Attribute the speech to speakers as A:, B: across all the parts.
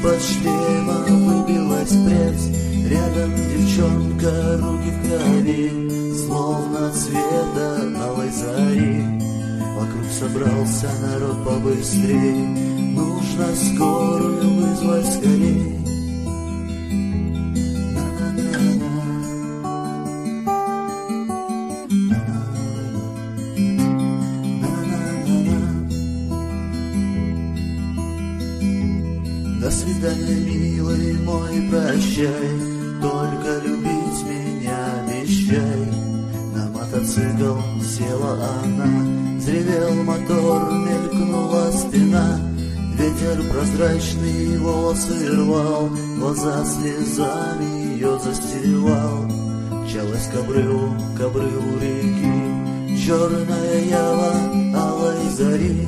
A: Из-под шлема выбилась прядь, рядом девчонка, руки в крови, словно цвета алой зари. Вокруг собрался народ побыстрей, нужно скорую вызвать скорей. До свидания, милый мой, прощай, только любить меня обещай. На мотоцикл села она, взревел мотор, мелькнула спина. Ветер прозрачный волосы рвал, глаза слезами ее застилал. Мчалась к обрыву реки, черная ява алой зари.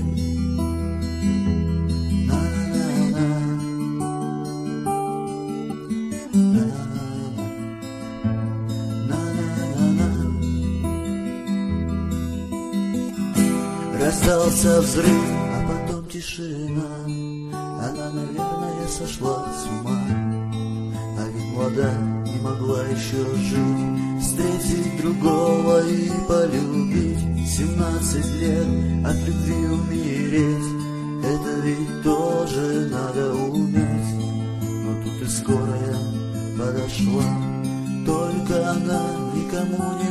A: Раздался взрыв, а потом тишина. Она, наверное, сошла с ума. А ведь молода, не могла еще жить, встретить другого и полюбить. 17 лет, от любви умереть, это ведь тоже надо уметь. Но тут и скорая подошла, только она никому не